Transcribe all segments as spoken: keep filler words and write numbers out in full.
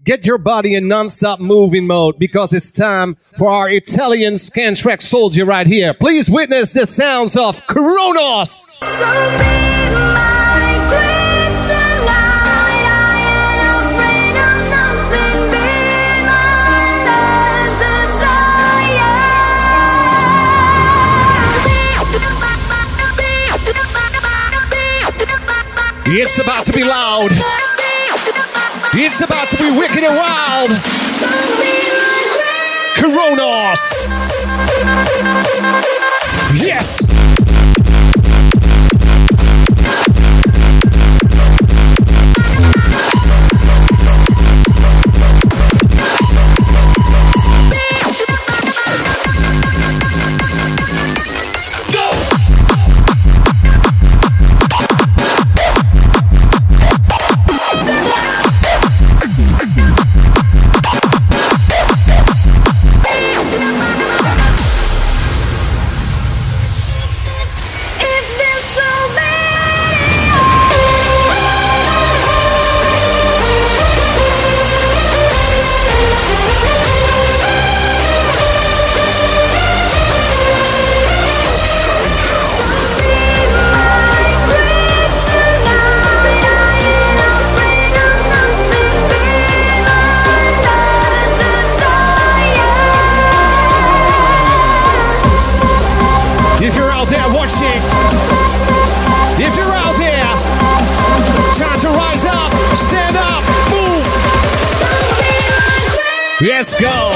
Get your body in non-stop moving mode because it's time for our Italian Scantrack soldier right here. Please witness the sounds of Kronos. So be my kryptonite. I ain't afraid of nothing. Be my last desire. It's about to be loud. It's about to be wicked and wild. Kronos. Yes. If you're out there, time to rise up, stand up, move. Let's go.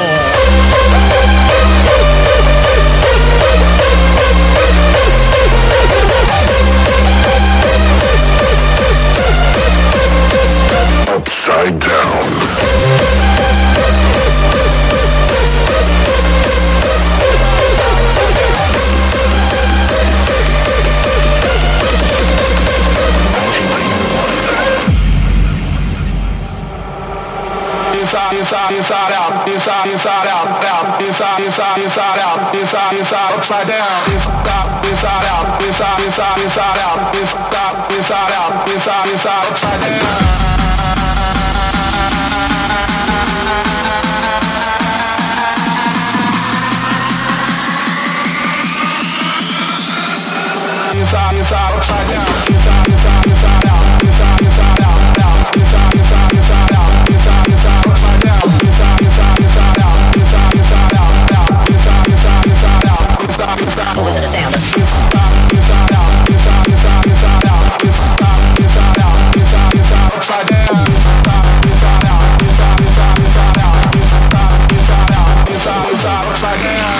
Upside down. Inside, inside, inside out, inside, inside out, out, inside, inside, inside out, inside, inside, upside down, inside, inside out, inside, inside, inside out, inside, inside out, inside, inside, upside down. Inside, inside, upside down, inside, inside, inside out, inside, inside out, out, inside, inside, inside out, inside, inside, upside down, inside, inside, inside out, inside, inside out, out, inside, inside, inside out, inside, inside. Listen to the sound. Inside, inside out, inside, inside, inside out, inside, inside out, inside, inside, upside down, inside, inside out, inside, inside, inside out, inside, inside out, inside, inside, upside down.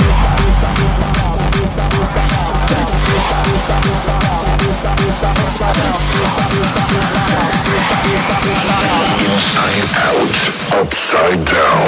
Inside out, upside down.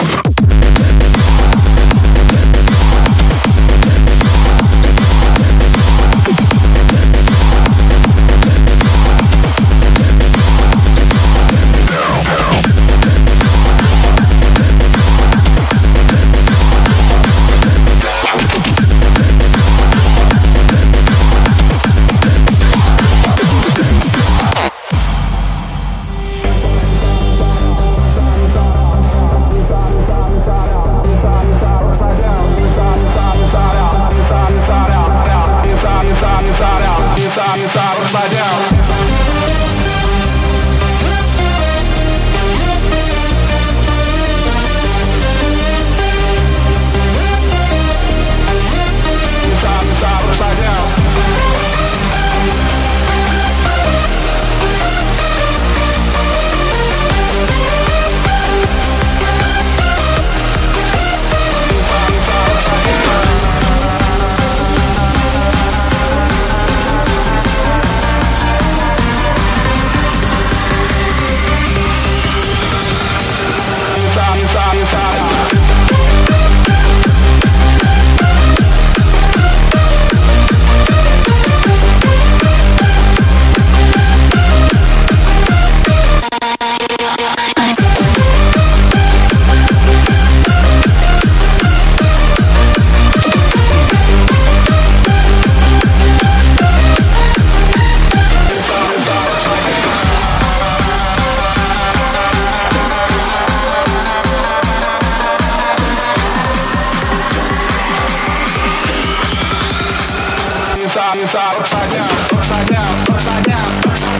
inside, upside down, upside down, upside down,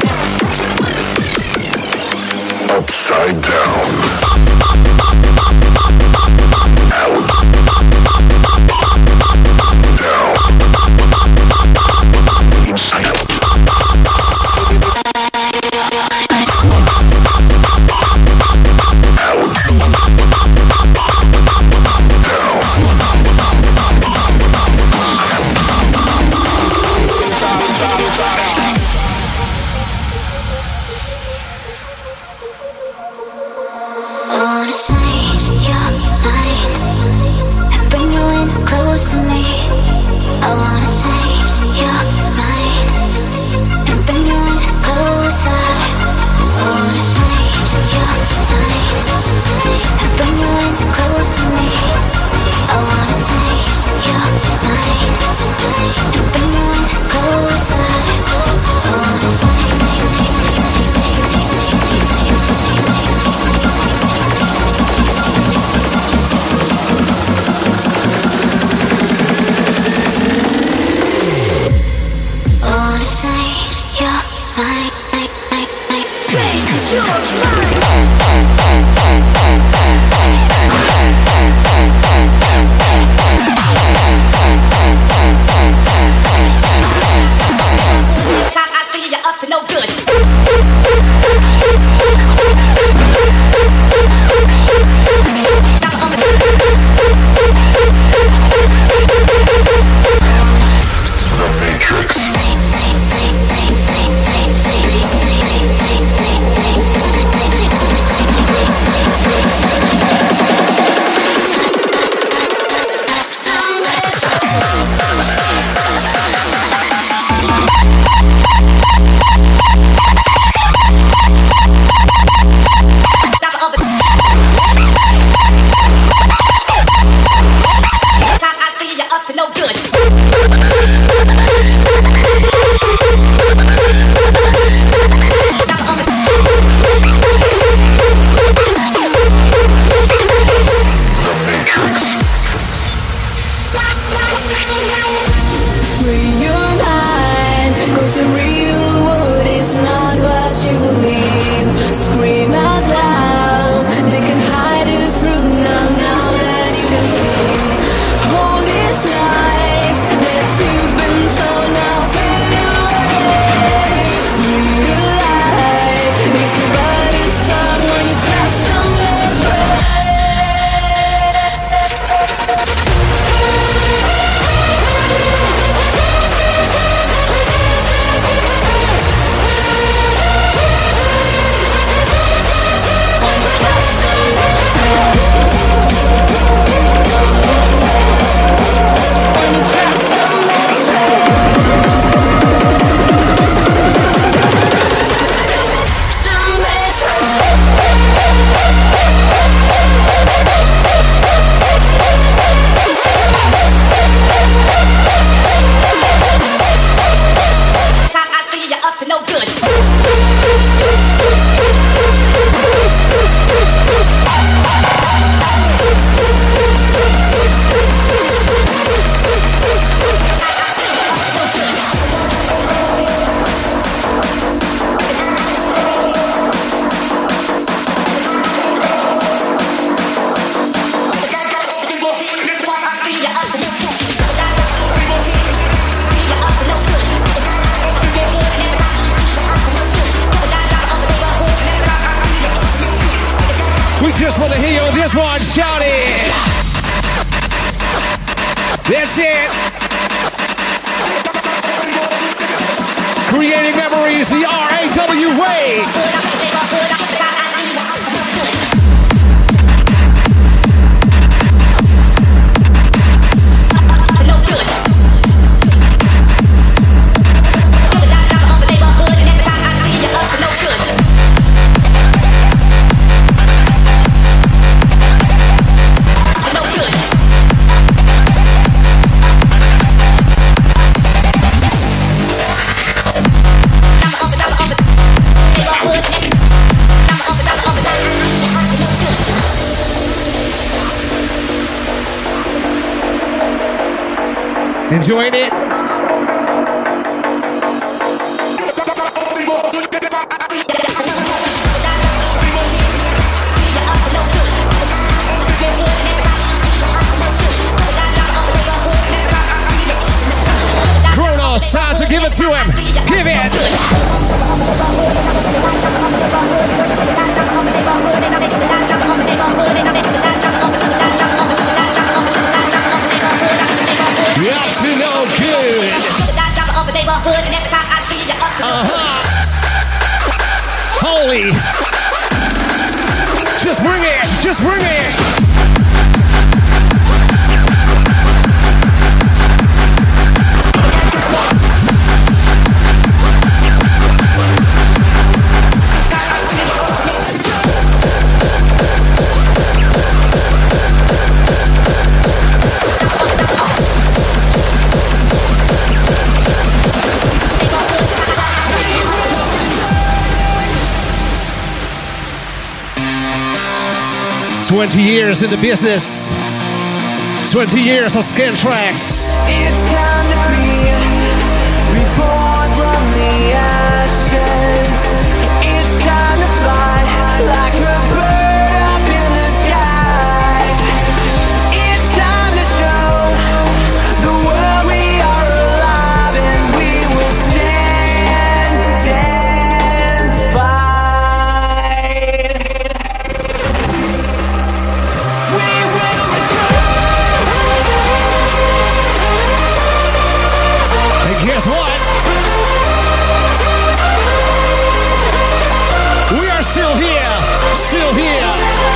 Upside down. Out. Down. Inside out. Just want to hear you on this one, shout it. That's it. Creating memories, the R A W way. Enjoying it? it to him. Give it. You're up to no good. Uh-huh. Holy. Just bring it. Just bring it. Twenty years in the business. Twenty years of Scantraxx. It's time to be reborn from the ashes. It's time to fly like a bird up in the sky. It's time to show the world we are alive and we will stand and fight. We will return. And guess what? We are still here. Still here.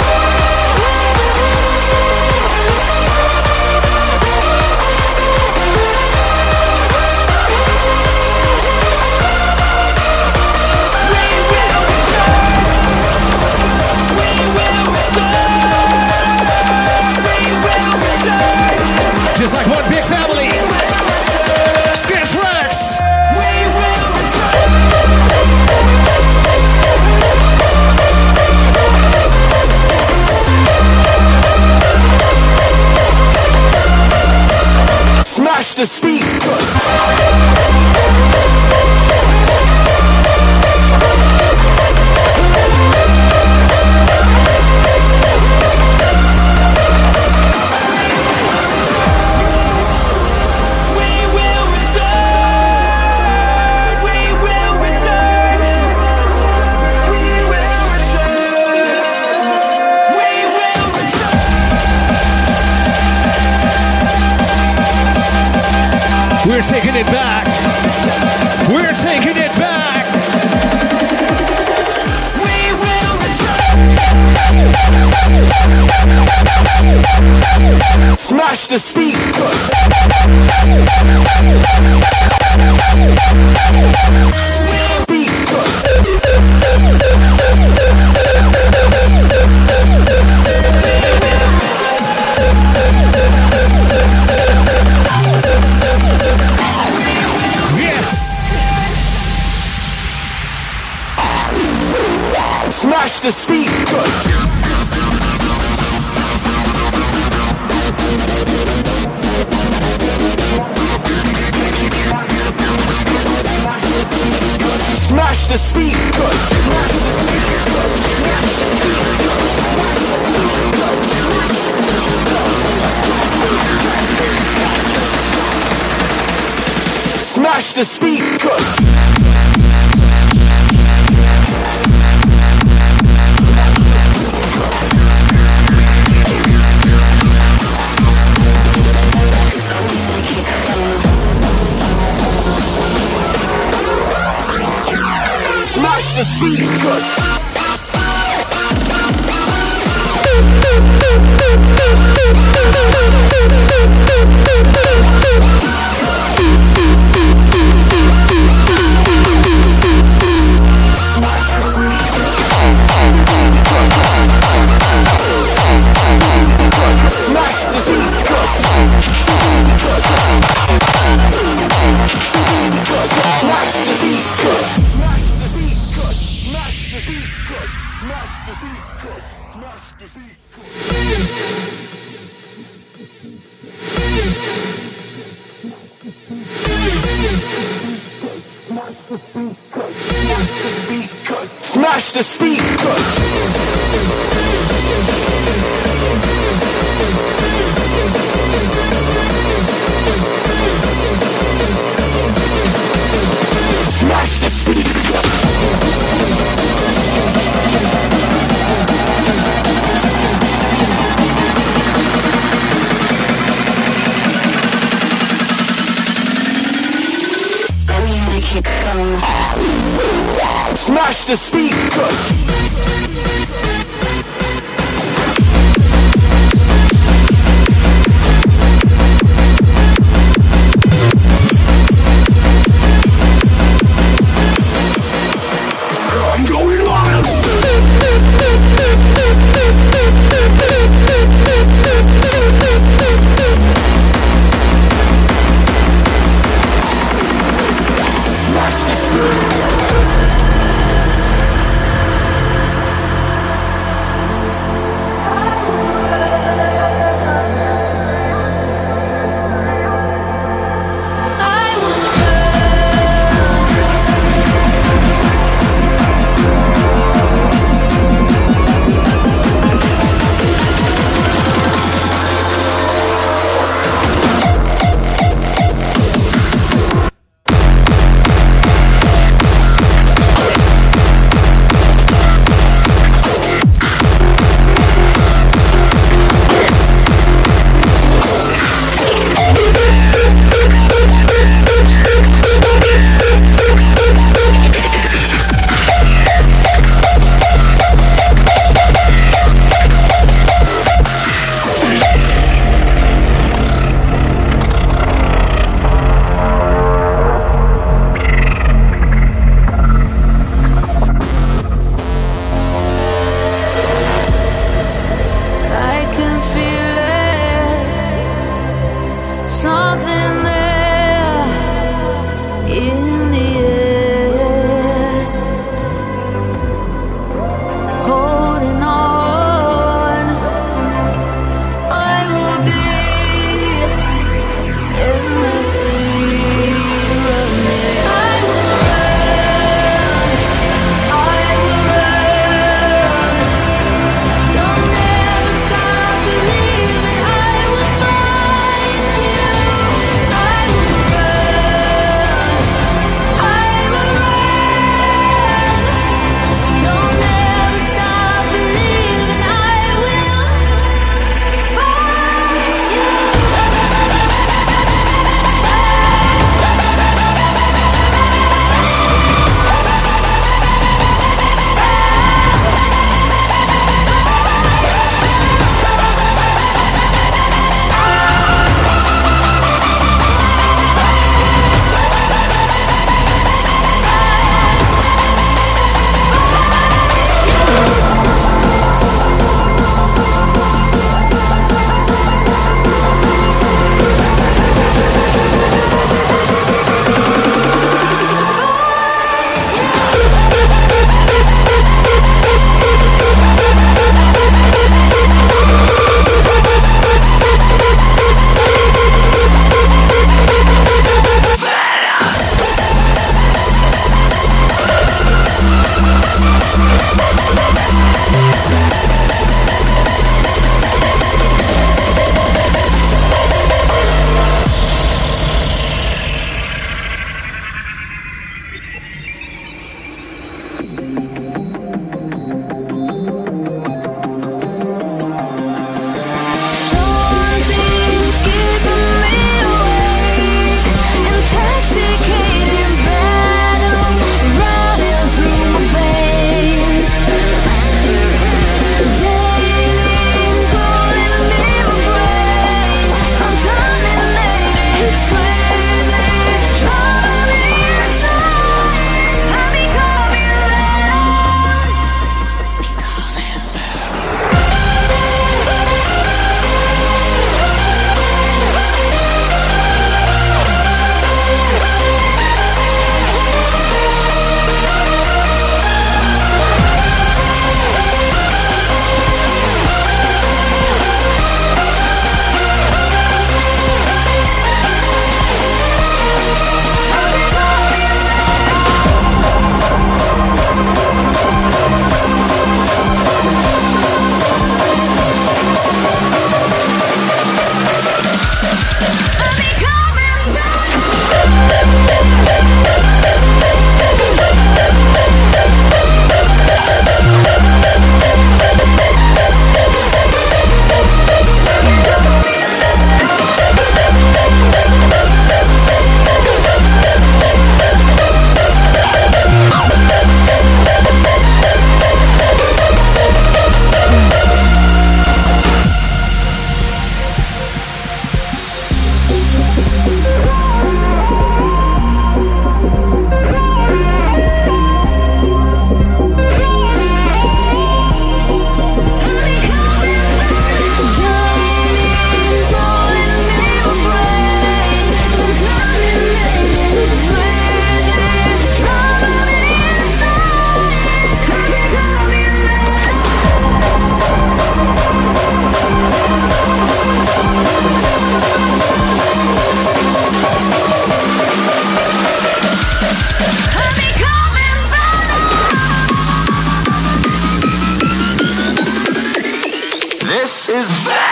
Just like one big family. Scantraxx. Smash the speakers. We're taking it back. We're taking it back. We will return. Smash the speakers. Yes. Smash the speakers. Smash the speakers. Smash the speakers. Smash the speakers. Smash the speakers. smash the speakers. I'm going wild. Smash the speakers. This is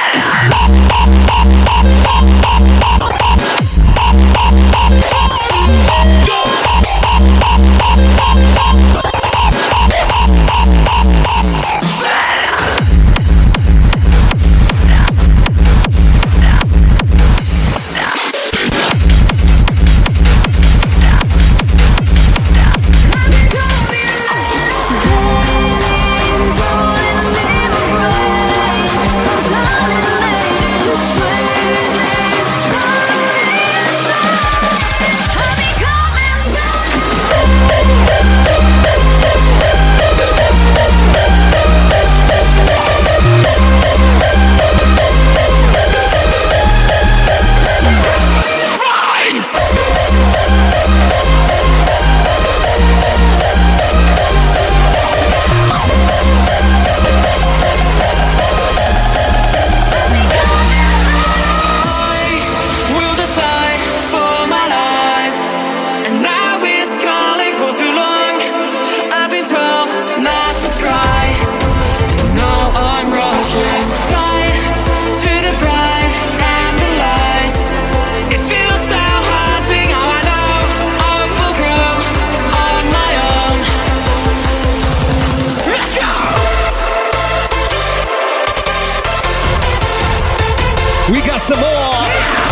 We got some more.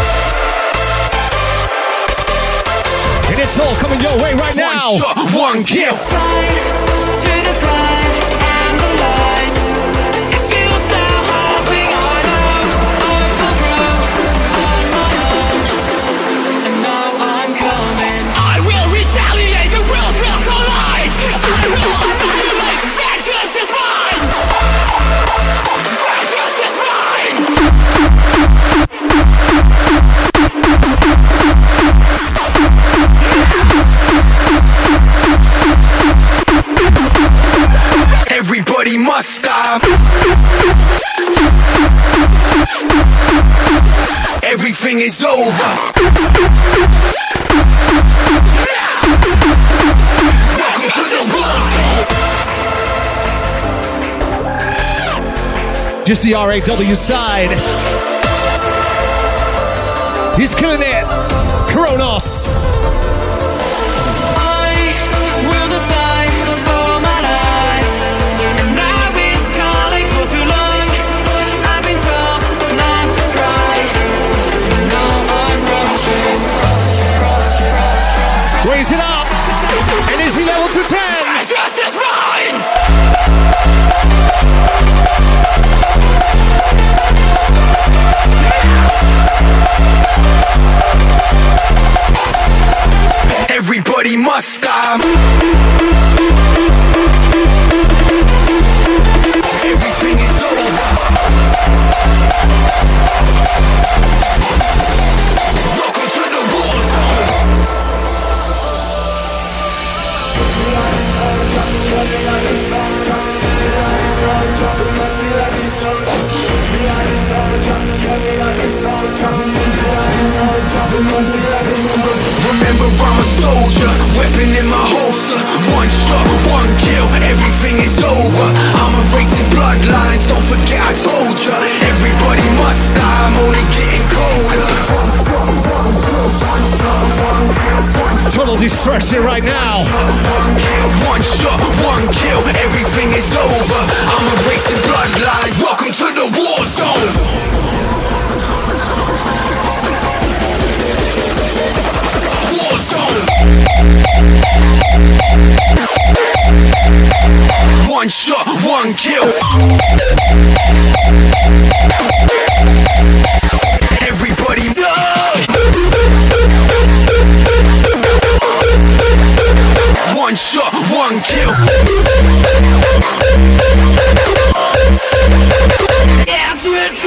And it's all coming your way right now. One shot, one kill. To the pride and the lies. It feels so hard, I know I will grow on my own. And now I'm coming. I will retaliate, the world will collide. I will annihilate, vengeance is mine. Vengeance is mine. Everybody must stop. Everything is over. Welcome to the world. Just the R A W side. He's killing it. Kronos. Raise it up. And is he level to ten? Just is mine. Everybody must stop. Everything is over. Welcome to the war zone. Remember, I'm a soldier, weapon in my holster. One shot, one kill, everything is over. I'm erasing bloodlines, don't forget I told ya. Everybody must die, I'm only getting colder. Total destruction right now. One shot, one kill, everything is over. I'm erasing bloodlines, welcome to the war zone. War zone. One shot, one kill. Everybody die. One shot, one kill. After it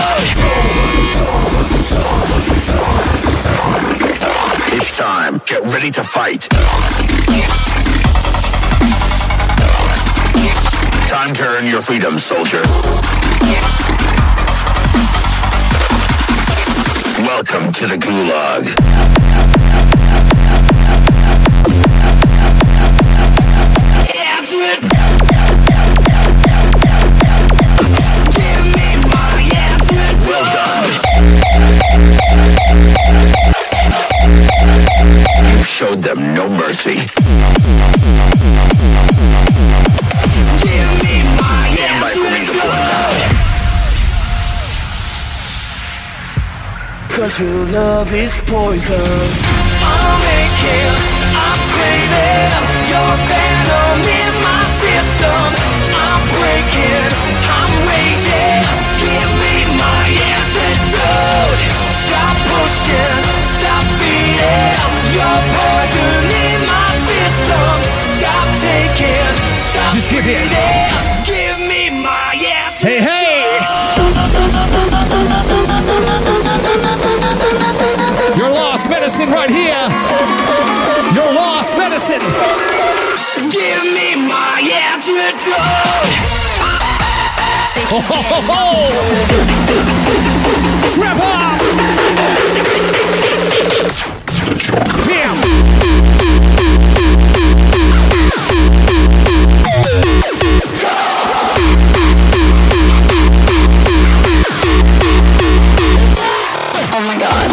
It's time. Get ready to fight. Time to earn your freedom, soldier. Welcome to the Gulag. After it. Give me my them no mercy. Give me my Stand by for me to form. Cause your love is poison. I'm aching, I'm craving your venom in my system. I'm breaking, I'm raging. Give me my antidote. Stop pushing, stop feeding your poison in my system. Stop taking, stop Just give it. breathing. Give me my antidote. Hey, hey! Your lost medicine right here. Your lost medicine. Give me my antidote. Ho, ho, ho, ho. Trevor! Damn! Oh my god.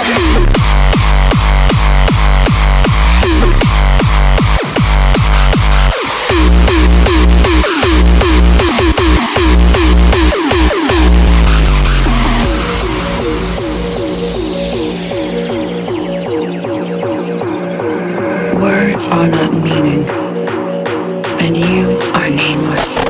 Words are not meaning, and you are nameless.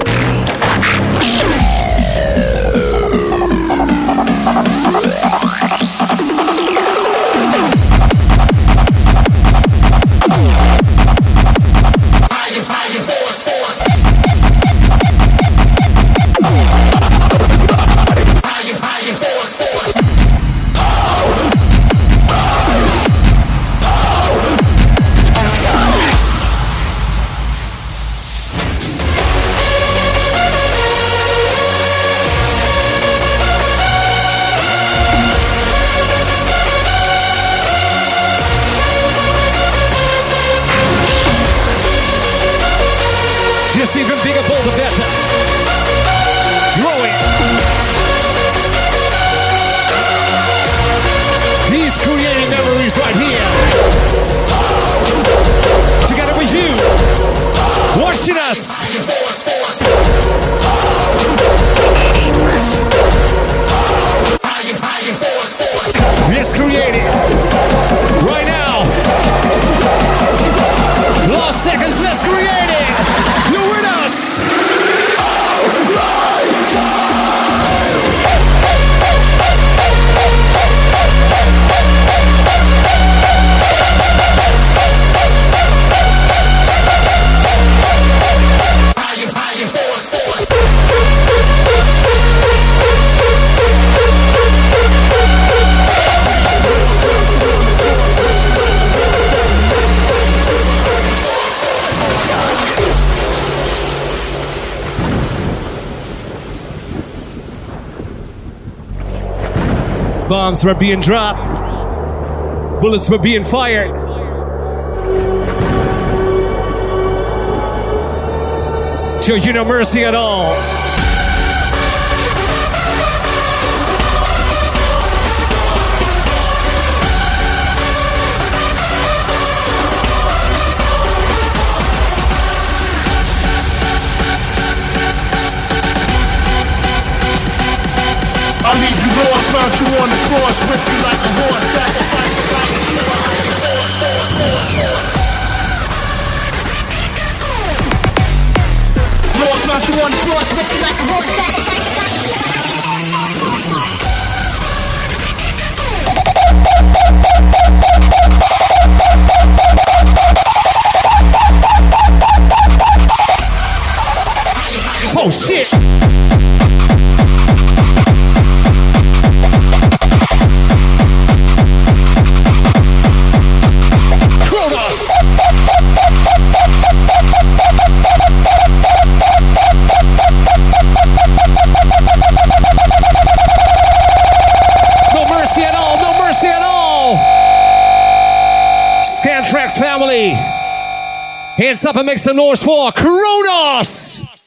Just even bigger, bolder, better. Growing. He's creating memories right here. Together with you. Watching us. Let's create it. Right now. Lost seconds, let's create it. You're with us. Bombs were being dropped. Bullets were being fired. Showed you no mercy at all. I leave you lost, mount you on the cross, rip you like a horse, sacrifice your life. Lost, mount you on the cross, rip you like a horse, sacrifice your life. Oh shit! Kronos! No mercy at all, no mercy at all! Scantrax family! Hands up and make some noise for Kronos!